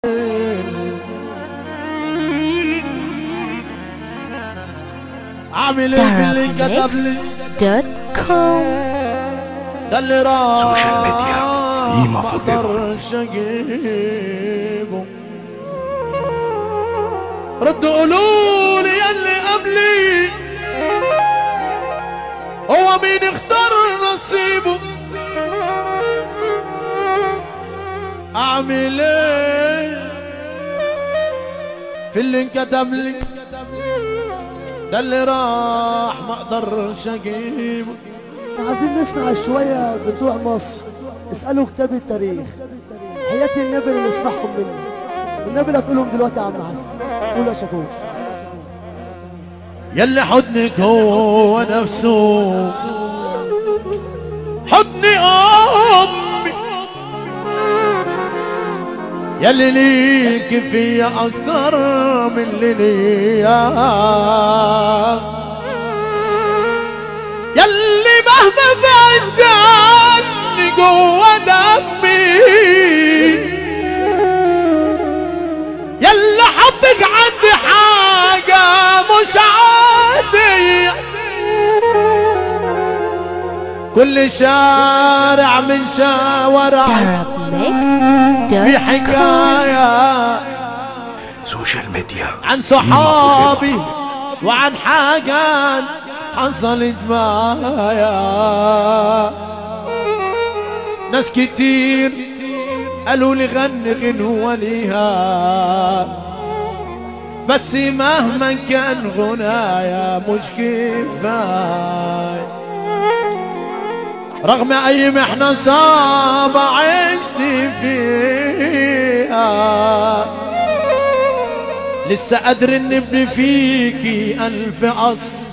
عامل ايه باللي كتب لي Darabmixed.com ده اللي راح سوشيال ميديا قيمة فور ايفر. مقدرش اجيبه. ردوا قولوا لي ياللي قبلي هو مين اختار نصيبه. اعمل ايه في اللي انكتب لي ده اللي راح ما اقدرش اجيبه. عايزين نسمع شوية بتوع مصر. اسألوا كتاب التاريخ حياتي النبي اللي نسمعهم منه. والنبي لا تقولهم دلوقتي يا عم حسن. قول يا شاكوش. يلي حضنك هو نفسه حضني امي يلي ليك فيا اكتر من اللي ليا يلي مهما بعدت عني جوا دمي يلي حبك عندي حاجة مش عادية. كل شارع من شوارع في حكاية سوشيال ميديا عن صحابي وعن حاجات حصلت معايا. ناس كتير قالوا لي غني غنوة ليها بس مهما كان غنايا مش كفاية. رغم اي محنة صعبة عشت فيها لسه قادر نبني فيكي ألف قصر.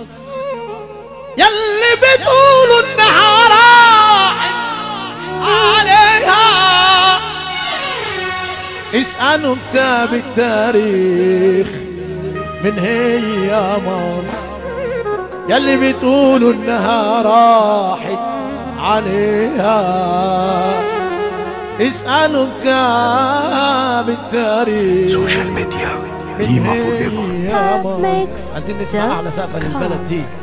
ياللي بتقولوا انها راحت عليها اسألوا كتاب التاريخ من هي مصر. ياللي بتقولوا انها راحت عليها اسألوا كتاب التاريخ. سوشيال ميديا قيمة فور ايفر. عايزين نسمع على سقف البلد دي.